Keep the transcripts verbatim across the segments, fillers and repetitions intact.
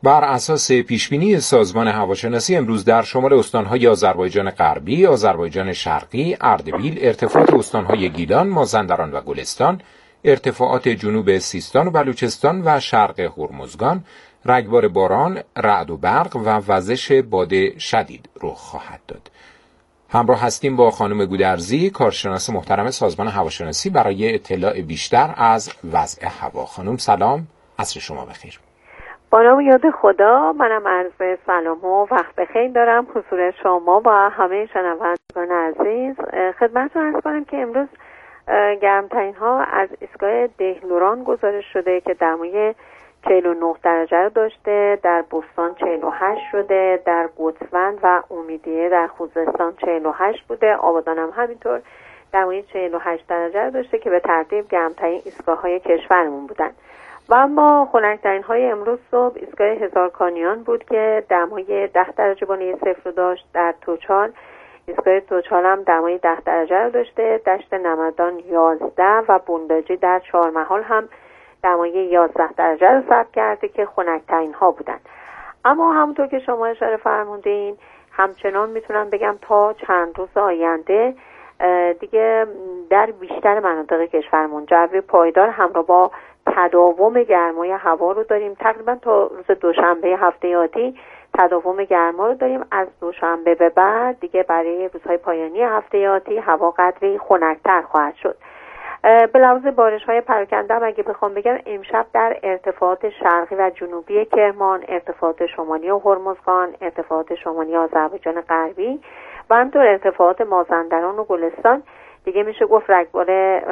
بر اساس پیشبینی سازمان هواشناسی امروز در شمال استان‌های آذربایجان غربی، آذربایجان شرقی، اردبیل، ارتفاعات استان‌های گیلان، مازندران و گلستان، ارتفاعات جنوب سیستان و بلوچستان و شرق هرمزگان رگبار باران، رعد و برق و وزش باد شدید رخ خواهد داد. همراه هستیم با خانم گودرزی، کارشناس محترم سازمان هواشناسی، برای اطلاع بیشتر از وضع هوا. خانم سلام، عصر شما بخیر. با نام یاد خدا، منم عرض سلام و وقت بخیر دارم حضور شما و همه شنوندگان عزیز. خدمتتون عرض کنم که امروز گرمترین ها از ایستگاه دهلوران گزارش شده که دمای چهل و نه درجه رو داشته، در بستان چهل و هشت شده، در گوسفند و امیدیه در خوزستان چهل و هشت بوده، آبادان هم همینطور دمای چهل و هشت درجه رو داشته که به ترتیب گرمترین ایستگاه های کشورمون بودن. و اما خنک‌ترین های امروز صبح ایستگاه هزارکانیان بود که دمای ده درجه بالای صفر رو داشت. در توچال ایستگاه توچال هم دمای ده درجه رو داشته، دشت نمدان یازده و بونداجی در چهارمحال هم دمای یازده درجه رو ثبت کرده که خنک‌ترین ها بودن. اما همونطور که شما اشاره فرمودین، همچنان میتونم بگم تا چند روز آینده دیگه در بیشتر مناطق کشورمون جو پایدار همراه با تداوم گرمای هوا رو داریم. تقریبا تا روز دوشنبه هفته آتی تداوم گرما رو داریم. از دوشنبه به بعد دیگه برای روزهای پایانی هفته آتی هوا قدری خنک‌تر خواهد شد. به لحاظ بارش‌های پراکنده هم اگه بخوام بگم، امشب در ارتفاعات شرقی و جنوبی کرمان، ارتفاعات شمالی و هرمزگان، ارتفاعات شمالی آذربایجان غربی و همینطور ارتفاعات مازندران و گلستان دیگه میشه گفت رگبار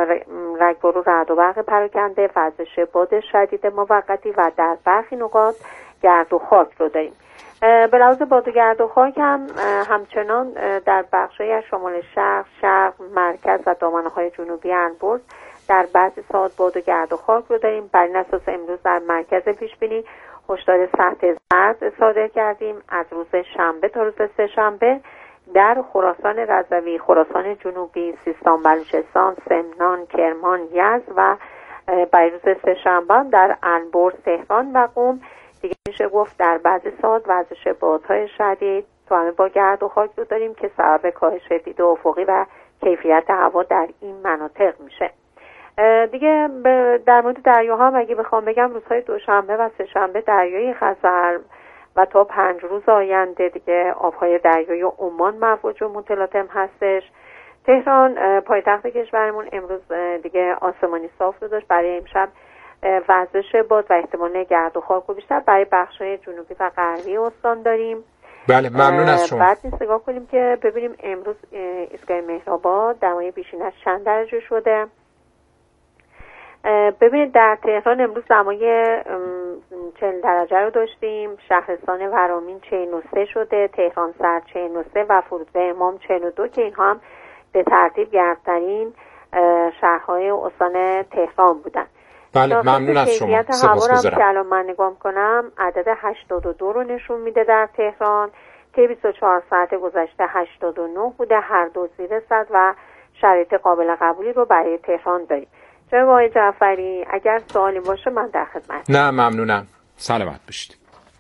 رگبار و رعد و برق پراکنده، وزش باد شدید موقتی و در برخی نقاط گرد و خاک رو داریم. به لحاظ باد و گرد و خاک هم همچنان در بخش‌های از شمال شرق، شرق، مرکز و دامنه‌های جنوبی البرز در بعضی ساعات باد و گرد و خاک رو داریم. بر این اساس امروز در مرکز پیشبینی هشدار سطح زرد صادر کردیم. از روز شنبه تا روز سه شنبه در خراسان رضوی، خراسان جنوبی، سیستان، بلوچستان، سمنان، کرمان، یزد و برای روز سه شنبه در البرز، تهران و قم دیگه میشه گفت در بعضی ساعات وزش بادهای شدید تو با گرد و خاک رو داریم که سبب کاهش دید افقی و کیفیت هوا در این مناطق میشه. دیگه در مورد دریاها هم اگه بخوام بگم، روزهای دوشنبه و سه شنبه دریای خزر و تا پنج روز آینده دیگه آبهای دریای عمان مفوج و متلاطم هستش. تهران پایتخت کشورمون امروز دیگه آسمانی صاف رو داشت. برای امشب وزش باد و احتمال گرد و خاک رو بیشتر برای بخش‌های جنوبی و غربی استان داریم. بله، ممنون از شما. بعد نیست نگاه کنیم که ببینیم امروز ایستگاه مهرآباد دمای بیشینش چند درجه شده. ببینید در تهران امروز دمای چهل درجه رو داشتیم، شهرستان ورامین چهل و سه شده، تهران سر چهل و سه و فرودگاه امام چهل و دو که اینها هم به ترتیب گرمترین شهرهای استان تهران بودن. بله، ممنون از شما. سپاسگزارم. که الان من نگاه کنم عدد هشتاد و دو رو نشون میده در تهران که بیست و چهار ساعت گذشته هشتاد و نه بوده، هر دو زیر صد و شرایط قابل قبولی رو برای تهران داریم. جناب آقای جعفری اگر سوالی باشه من در خدمت. نه ممنونم، سلامت باشید.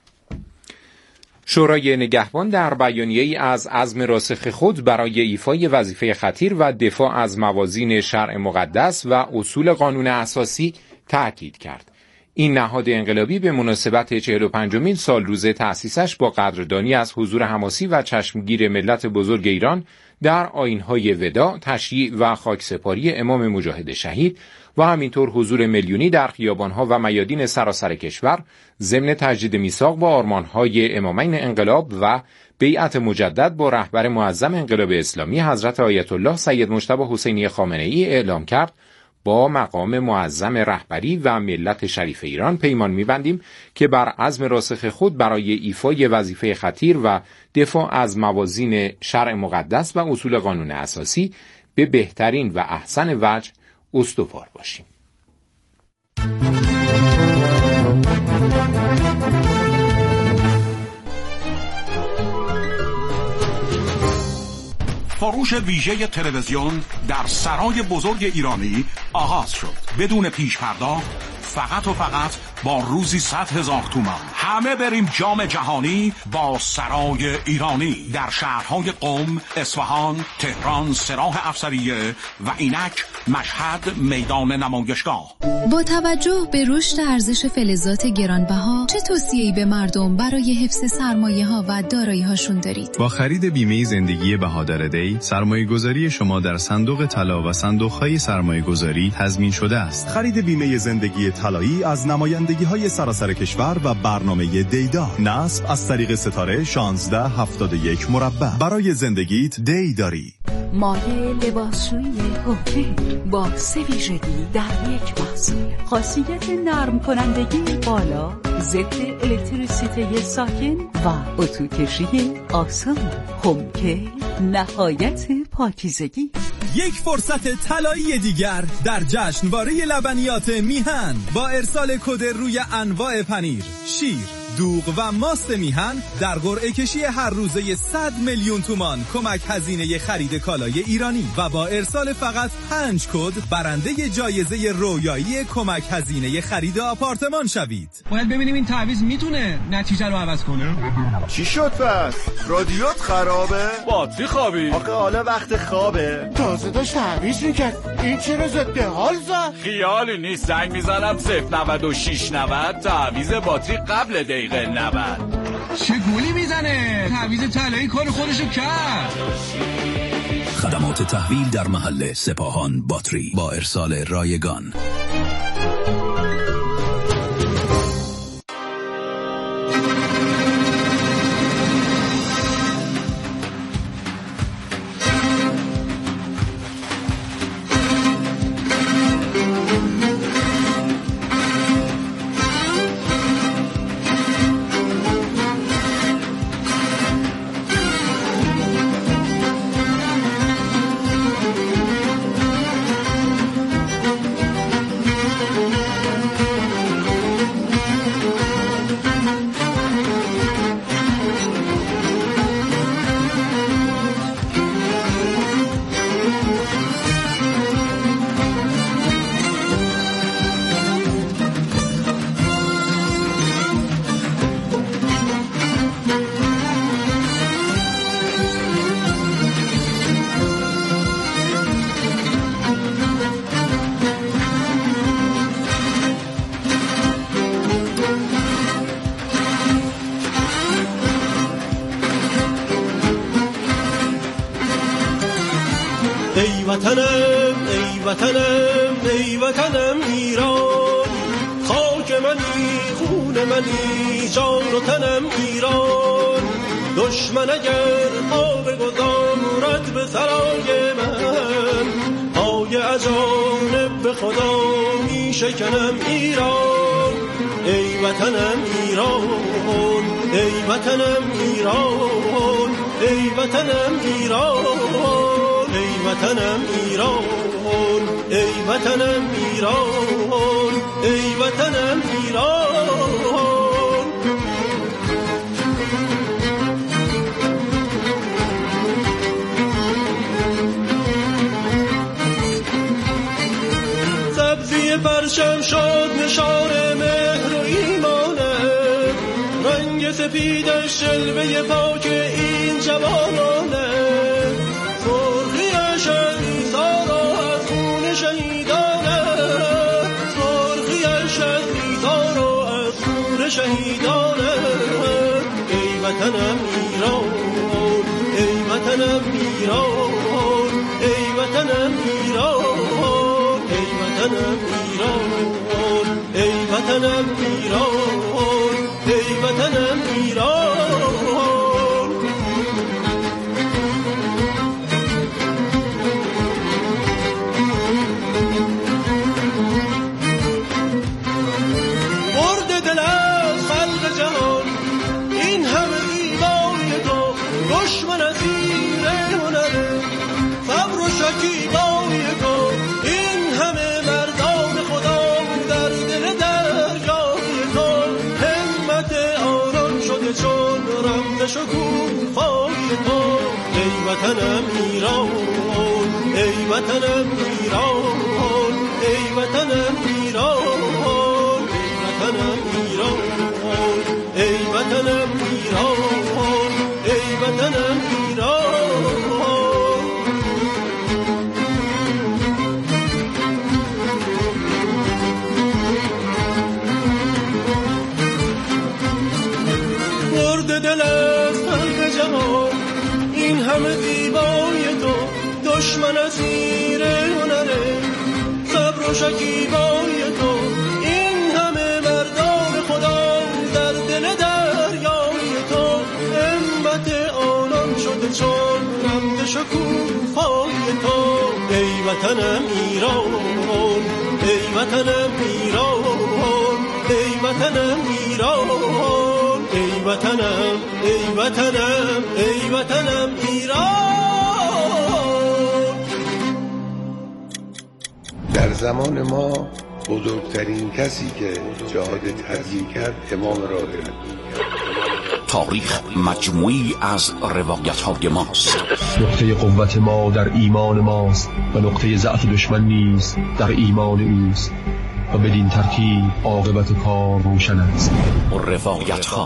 شورای نگهبان در بیانیه‌ای از عزم راسخ خود برای ایفای وظیفه خطیر و دفاع از موازین شرع مقدس و اصول قانون اساسی تأکید کرد. این نهاد انقلابی به مناسبت چهل و پنجمین سال روز تأسیسش با قدردانی از حضور حماسی و چشمگیر ملت بزرگ ایران در آیین‌های وداع، تشییع و خاکسپاری امام مجاهد شهید و همینطور حضور میلیونی در خیابان‌ها و میادین سراسر کشور ضمن تجدید میثاق با آرمان‌های امامین انقلاب و بیعت مجدد با رهبر معظم انقلاب اسلامی حضرت آیت الله سید مجتبی حسینی خامنه‌ای اعلام کرد، با مقام معظم رهبری و ملت شریف ایران پیمان می‌بندیم که بر عزم راسخ خود برای ایفای وظیفه خطیر و دفاع از موازین شرع مقدس و اصول قانون اساسی به بهترین و احسن وجه استوار باشیم. فروش ویژه تلویزیون در سرای بزرگ ایرانی آغاز شد. بدون پیش پرداخت، فقط و فقط با روزی صد هزار تومان. همه بریم جام جهانی با سرای ایرانی در شهرهای قم، اصفهان، تهران، سراح افسریه و اینک مشهد میدان نمایشگاه. با توجه به رشد ارزش فلزات گرانبها چه توصیه‌ای به مردم برای حفظ سرمایه‌ها و دارایی‌هاشون دارید؟ با خرید بیمه زندگی بهادر دی، سرمایه‌گذاری شما در صندوق طلا و صندوق‌های سرمایه‌گذاری تضمین شده است. خرید بیمه زندگی طلایی از نمایندگی‌های سراسر کشور و برنامه دیدا. نصب از طریق ستاره شانزده هفتاد و یک مربع. برای زندگیت دی داری. مایه لباسشویی هوکه با سه ویژگی در یک محصول. خاصیت نرم کنندگی بالا، ضد الکتریسیته ساکن و اتوکشی آسان. هوکه نهایت پاکیزگی. یک فرصت طلایی دیگر در جشنواره لبنیات میهن با ارسال کد روی انواع پنیر، شیر، دوغ و ماست میهن در قرعه کشی هر روزه صد میلیون تومان کمک هزینه خرید کالای ایرانی و با ارسال فقط پنج کد برنده جایزه رویایی کمک هزینه خرید آپارتمان شوید. باید ببینیم این تعویض میتونه نتیجه رو عوض کنه. چی شد پس؟ رادیوت خرابه؟ باتری خوابی؟ آخه حالا وقت خوابه. تازه داشت تعویض میکرد. این چرا ضد حال زد؟ خیالی نیست، زنگ میزنم صفر نود و شش نود تعویض باتری قبل دقیقه نود. چه گولی میزنه؟ تعویض طلایی کار خودشو کرد. خدمات تحویل در محل سپاهان باتری با ارسال رایگان. ای وطنم ای وطنم ای وطنم ایران، خاک منی خون منی جان و تنم ایران. دشمن اگر پا بگذارد به سرای من، پای اجانب به خدا می شکنم ایران. ای وطنم ایران ای وطنم ایران ای وطنم ایران ای وطنم ایران ای وطنم ایران ای وطنم ایران. سبزی پرچم شد نشان مهر و ایمانه، رنگ سپیدش جلوه پاک این جوانانه. سرخیش ایثارا از خون شهیدانه، سرخیش ایثارا از خون شهیدانه. ای وطنم ایران ای وطنم ایران ای وطنم ایران ای وطنم ایران ای وطنم ایران ای وطنم ایران. برد دل از خلق جهان این همه زیبایی تو، دشمن از زیر هنره صبر و شکیبایی تو. این همه مردان خدا در دل درگاهی تو، همت آنان شده چون رمز شکوفای تو. ای وطنم ایران ای وطنم ایران ای وطنم ایران ای وطنم ایران، ای وطنم ایران، ای وطنم ایران. برد دل از خلق جهان این همه زیبای تو، دشمن از زیر هنره صبر و شکیبای تو، این همه مردان خدا در دل دریای تو، همت آنان شده چون رمز شکوفای تو. ای وطنم ایران، ای وطنم ایران، ای وطنم ایران، ای وطنم، ای وطنم، ای وطنم ایران. در زمان ما بزرگترین کسی که جهاد تبلیغ کرد امام راهب. تاریخ مجموعی از روایت‌های ماست. نقطه قوت ما در ایمان ماست و نقطه ضعف دشمن نیز در ایمان اوست و بدین ترتیب عاقبت کار روشن است. روایت‌ها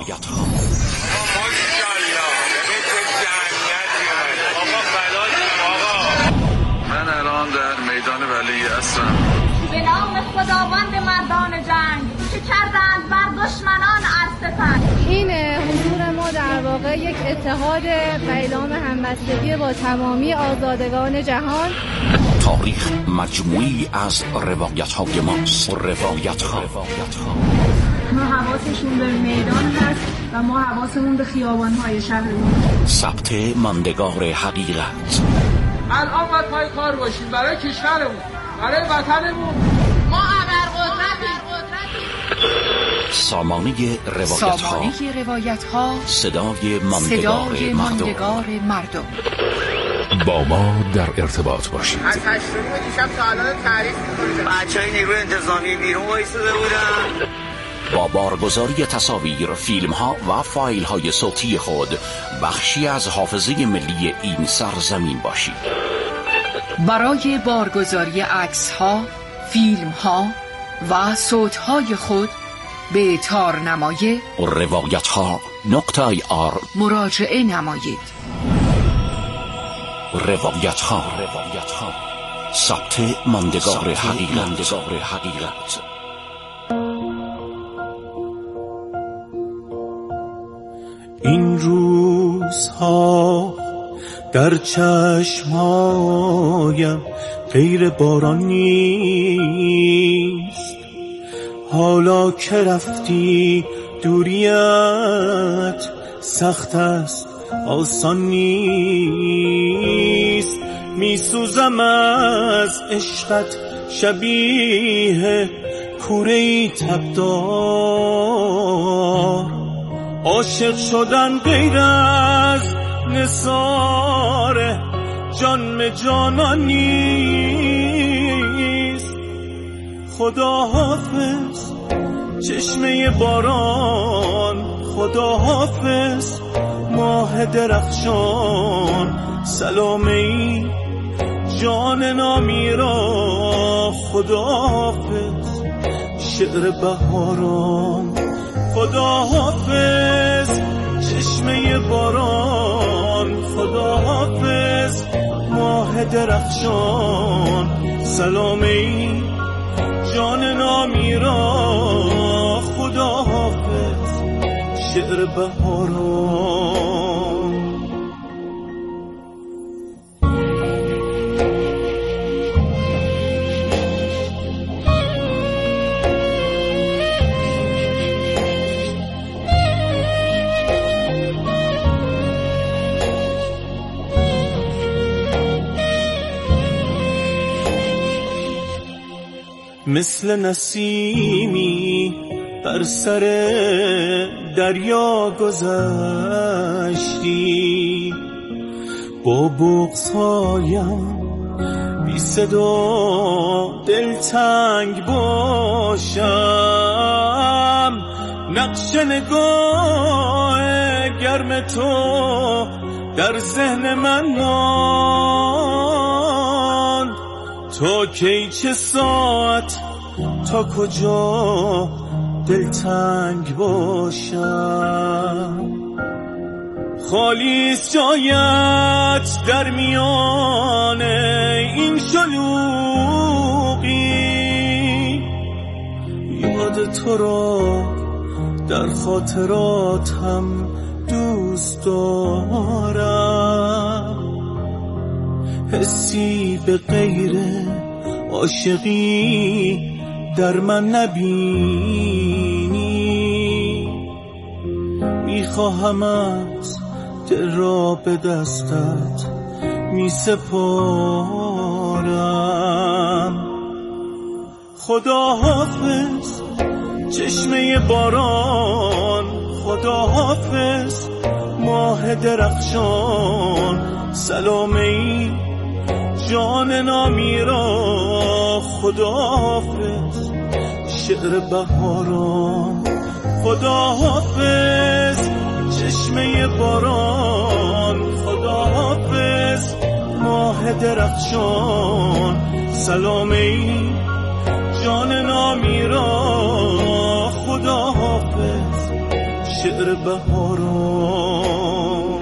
من الان در میدان ولی هستم. به نام خداوند مردان جنگ که کردند بر دشمنان از ستم. این حضور ما در واقع یک اتحاد و اعلام همبستگی با تمامی آزادگان جهان. تاریخ مجموعی از روایت‌های ماست. روایت‌ها ما حواسشون به میدان هست و ما حواسمون به خیابان‌های شهرمون. ثبت ماندگار حقیقت. الان باید پای کار باشیم برای کشورمون، برای وطنمون. ما ابرقدرتیم. سامانه روایت‌ها، سامانه روایت‌ها، صدای ماندگار ماندگار مردم. با ما در ارتباط باشید. از هشتمی دیشب تا الان تعریف می‌کنیم. بچه‌های نیروی انتظامی بیرون وایساده بودن. با بارگذاری تصاویر، فیلم‌ها و فایل‌های صوتی خود بخشی از حافظه ملی این سرزمین باشید. برای بارگذاری عکس‌ها، فیلم‌ها و صوت‌های خود به تارنمای روایت‌ها نقطه آی آر مراجعه نمایید. روایت‌ها ثبت ماندگار حقیقت. این روزها در چشمهایم غیر باران نیست، حالا که رفتی دوریت سخت است آسان نیست. میسوزم از عشقت شبیه کوره‌ای تبدار، عاشق شدن غیر از نثار جان جانان نیست. خدا حافظ چشمه باران، خدا حافظ ماه درخشان، سلامه جان نامی را. خدا حافظ شعر بهاران، خدا حافظ چشمه باران، خدا حافظ ماه درخشان، سلامه جان نامی را. خدا حافظ شعر بهاران. مثل نسیمی بر سر دریا گذشتی، با بغض‌هایم بی صدا دلتنگ باشم. نقش نگاه گرم تو در ذهن من ماند، تا کی چه ساعت تا کجا دلتنگ باشم. خالیست جایت در میان این شلوغی، یاد تو را در خاطراتم دوست دارم. حسی به غیر عاشقی در من نبینی، میخواهمت دل را به دستت می سپارم. خدا حافظ چشمه باران، خدا حافظ ماه درخشان، سلام ای جان نامی را. خدا حافظ شعر بهاران، خدا حافظ چشمه باران، خدا حافظ ماه درخشان، سلام ای جان نامی را. خدا حافظ شعر بهاران.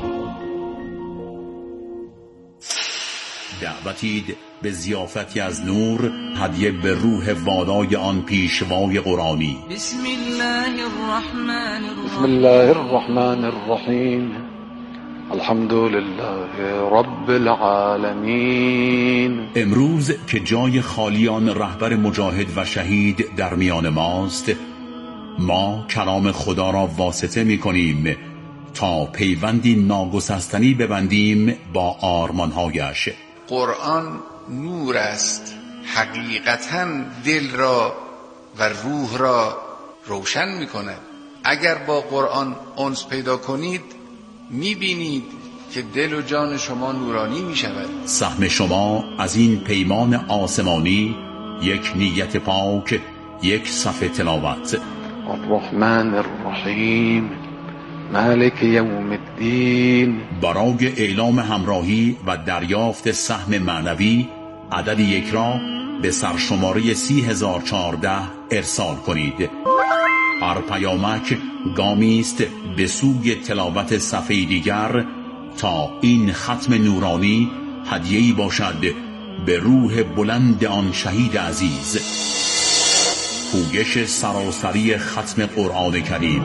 دعوتید به ضیافتی از نور، هدیه به روح وادای آن پیشوای قرآنی. بسم الله الرحمن الرحیم بسم الله الرحمن الرحیم الحمد لله رب العالمین. امروز که جای خالیان رهبر مجاهد و شهید در میان ماست، ما کلام خدا را واسطه می کنیم تا پیوندی ناگسستنی ببندیم با آرمانهایش. قرآن نور است، حقیقتاً دل را و روح را روشن می کند. اگر با قرآن انس پیدا کنید می بینید که دل و جان شما نورانی می شود. سهم شما از این پیمان آسمانی یک نیت پاک، یک صفحه تلاوت. الرحمن الرحیم مالک یوم الدین. برای اعلام همراهی و دریافت سهم معنوی عدد یک را به سرشماره سی هزار و چهارده ارسال کنید. هر پیامک گامی است به سوی تلاوت صفحه دیگر تا این ختم نورانی هدیه‌ای باشد به روح بلند آن شهید عزیز. پویش سراسری ختم قرآن کریم.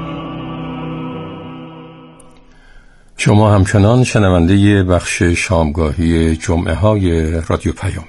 شما همچنان شنونده بخش شامگاهی جمعه های رادیو پیامی.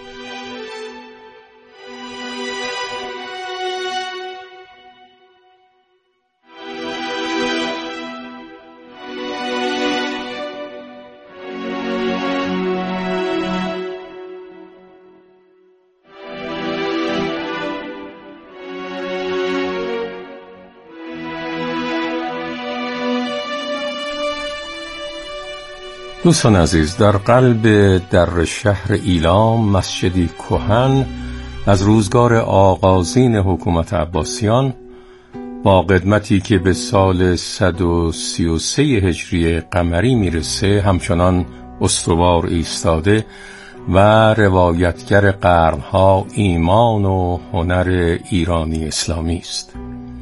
دوستان عزیز، در قلب در شهر ایلام مسجدی کهن از روزگار آغازین حکومت عباسیان با قدمتی که به سال صد و سی و سه هجری قمری میرسه همچنان استوار ایستاده و روایتگر قرنها ایمان و هنر ایرانی اسلامی است.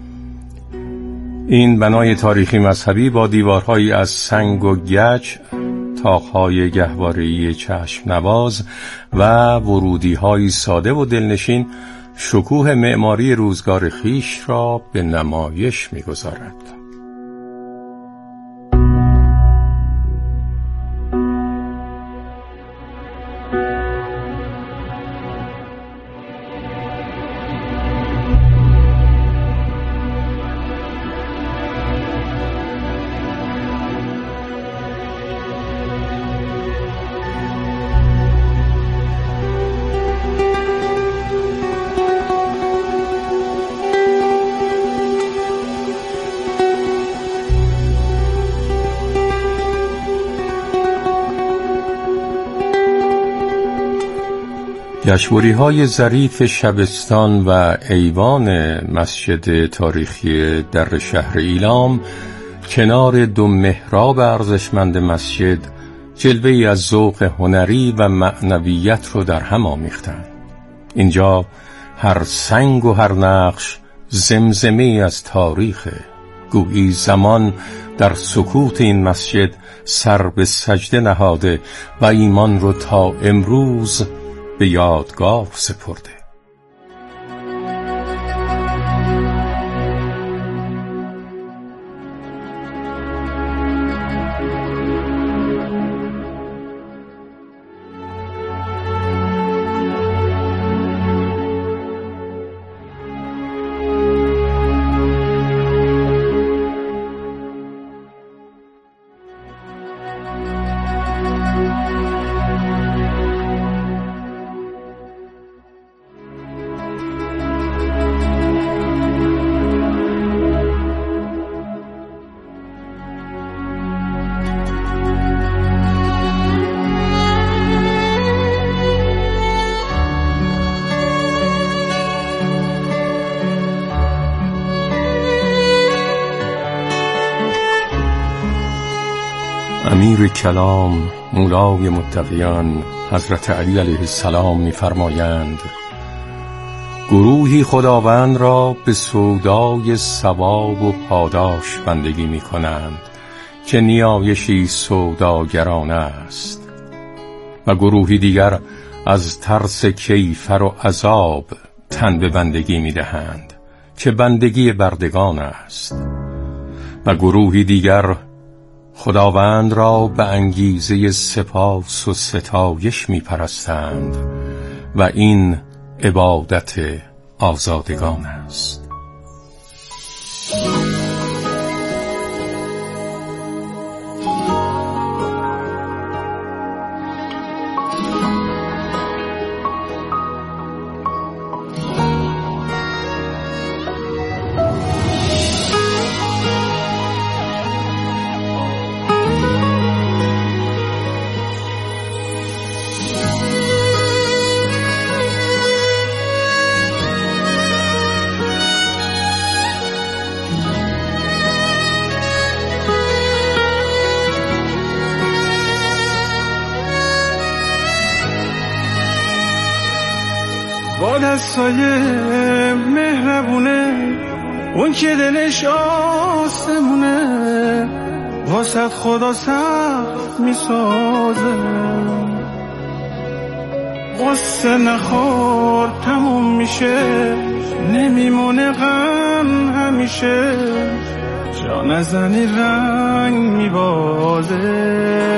این بنای تاریخی مذهبی با دیوارهایی از سنگ و گچ، تاقهای گهواره‌ای چشم نواز و ورودی‌های ساده و دلنشین شکوه معماری روزگار خیش را به نمایش می‌گذارد. گشت‌واره‌های ظریف شبستان و ایوان مسجد تاریخی در شهر ایلام کنار دو محراب ارزشمند مسجد جلوه‌ای از ذوق هنری و معنویت رو در هم آمیختند. اینجا هر سنگ و هر نقش زمزمه از تاریخ. گویی زمان در سکوت این مسجد سر به سجده نهاده و ایمان رو تا امروز به یادگار سپرده. امیر کلام مولای متقیان حضرت علی علیه السلام می‌فرمایند: گروهی خداوند را به سودای ثواب و پاداش بندگی می‌کنند که نیایشی سوداگرانه است، و گروهی دیگر از ترس کیفر و عذاب تن به بندگی می‌دهند که بندگی بردگان است، و گروهی دیگر خداوند را به انگیزه سپاس و ستایش می پرستند و این عبادت آزادگان است. با دستای مهربونه اون که دلش آسمونه واسه خدا سخت میسازه، قصه نخور تموم میشه نمیمونه غم همیشه، جا نزنی رنگ میبازه،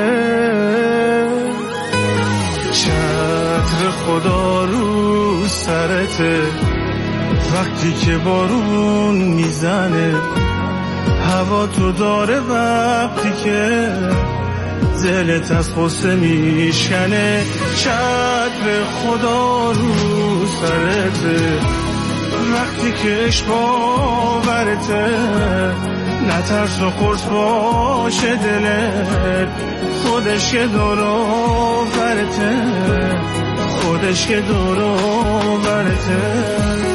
چتر خدا رو سرته وقتی که بارون میزنه، هوا تو داره وقتی که دلت از غصه میشکنه، چتر خدا رو سرته وقتی که عشق باورته، نترس و قرص باشه دلت، خودش که دورو برته، خودش که دورو برته.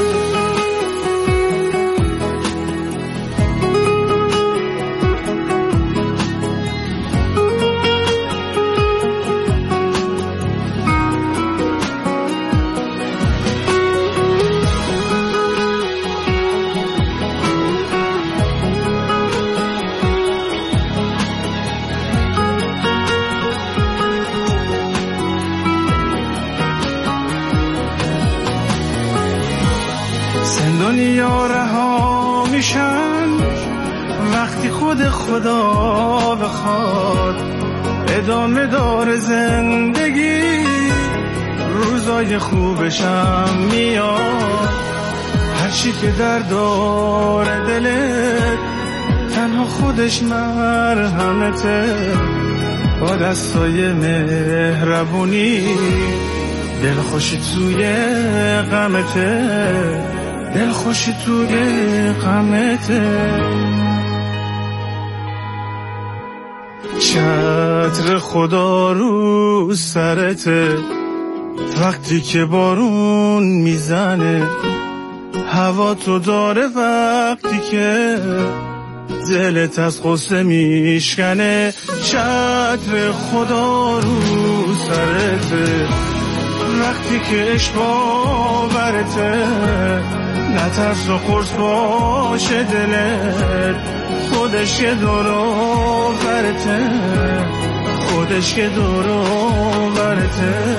دنیا رها میشن وقتی خود خدا بخواد، ادامه دار زندگی روزای خوبشم میاد، هرچی که درد داره دلت تنها خودش مرهمته، با دستای مهربونی دل خوشی توی غمته، دل خوشی توی غمته، چتر خدا رو سرته وقتی که بارون میزنه، هوا تو داره وقتی که دلت از غصه میشکنه، چتر خدا رو سرته وقتی که عشق باورته، نترس و قرص باشه دلت، خودش که دورو برته، خودش که دورو برته.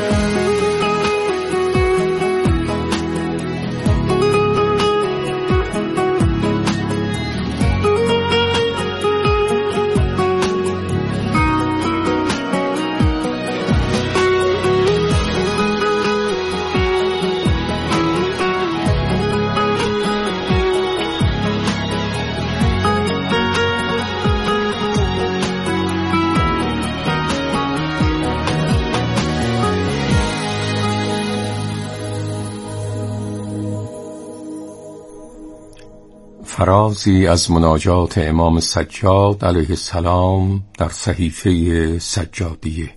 فرازی از مناجات امام سجاد علیه السلام در صحیفه سجادیه.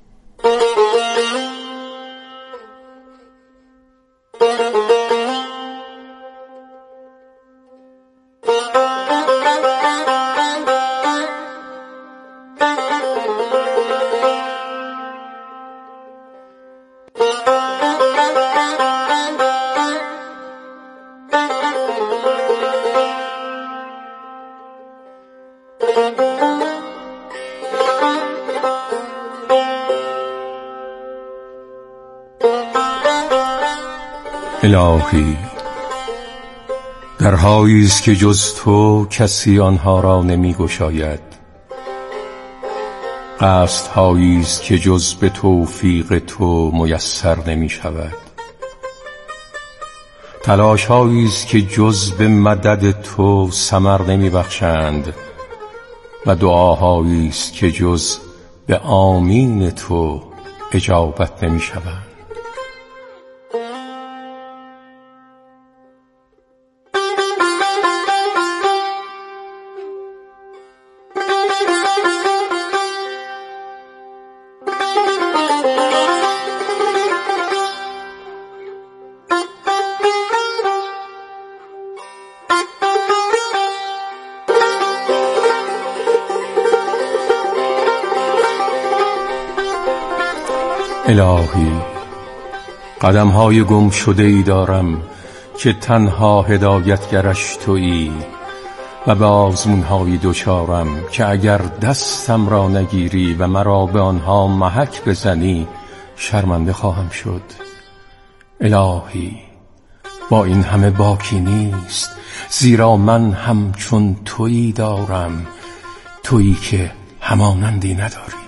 الهی، درهایی است که جز تو کسی آنها را نمی گشاید، قصدهایی است که جز به توفیق تو میسر نمی شود، تلاشهایی است که جز به مدد تو ثمر نمی بخشند و دعاهایی است که جز به آمین تو اجابت نمی شوند. الهی، قدم‌های گم شده ای دارم که تنها هدایتگرش تویی و به آزمون‌های دچارم که اگر دستم را نگیری و مرا به آنها محک بزنی شرمنده خواهم شد. الهی، با این همه باکی نیست، زیرا من همچون تویی دارم، تویی که همانندی نداری.